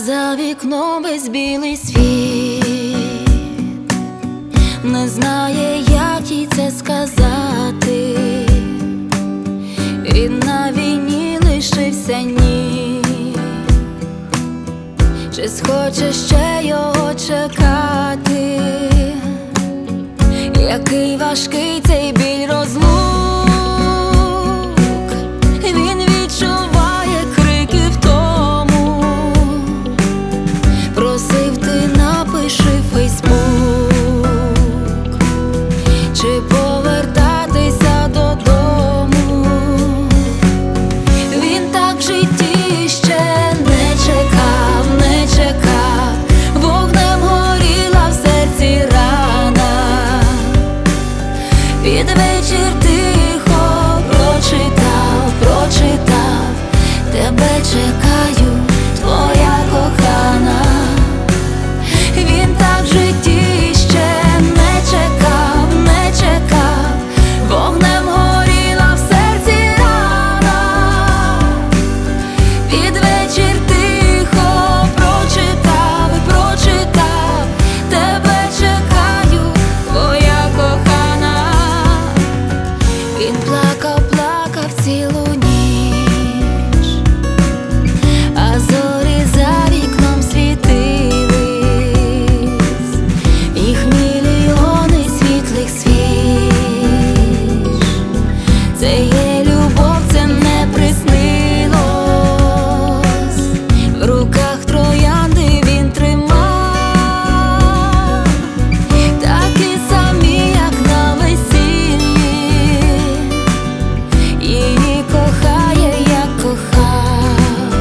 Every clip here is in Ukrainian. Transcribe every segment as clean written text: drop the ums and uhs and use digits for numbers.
за вікном весь білий світ, не знає, як їй це сказати. І на війні лишився ніч. Чи схоче ще його чекати? Який важкий цей біль розлук. Він відчуває крики втому. Просив, ти напиши в Фейсбук, чи повертатися додому. Він так в житті ще не чекав, не чекав. Вогнем горіла в серці рана. Під вечір тихо прочитав, прочитав: тебе чекаю, твоя кохана. Він так в житті ще не чекав, не чекав. Вогнем горіла в серці рана. Під вечір тихо прочитав, прочитав: тебе чекаю, твоя кохана. Він плакав, плакав цілу ніч, а зорі за вікном світились. Їх мільйони світлих свіч. Це є любов, це не приснилось. В руках троянди він тримав, такі самі, як на весіллі. Її кохає, як кохав.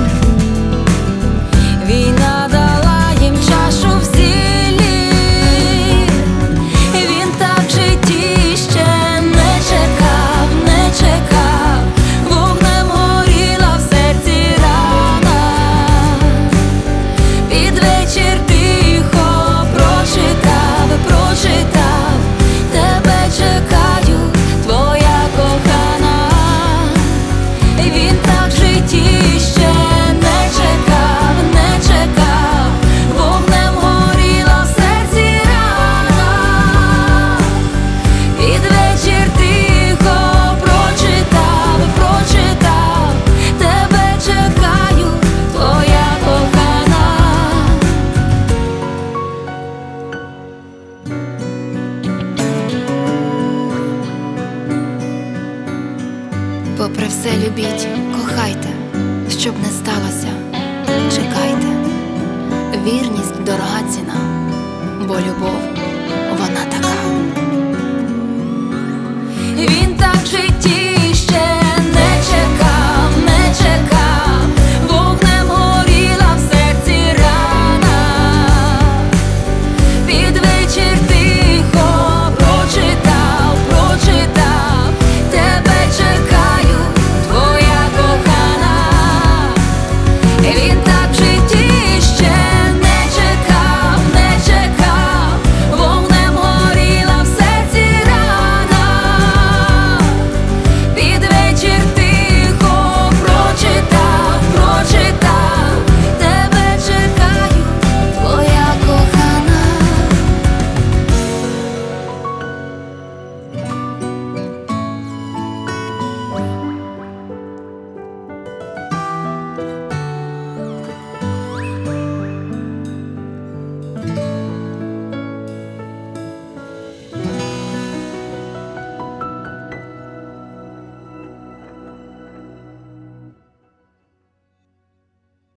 Війна дала їм чашу в сілі. Він так в житті ще не чекав, не чекав. Вогнем горіла в серці рана. Під вечір тихо прочитав, прочитав: тебе чекаю, твоя кохана. Він так в житті ще не чекав, не чекав. Вогнем горіла в серці рана. Під вечір тихо прочитав, прочитав: тебе чекаю, твоя кохана. Попри все любіть, кохайте, щоб не сталося, чекайте. Вірність – дорога ціна, бо любов, вона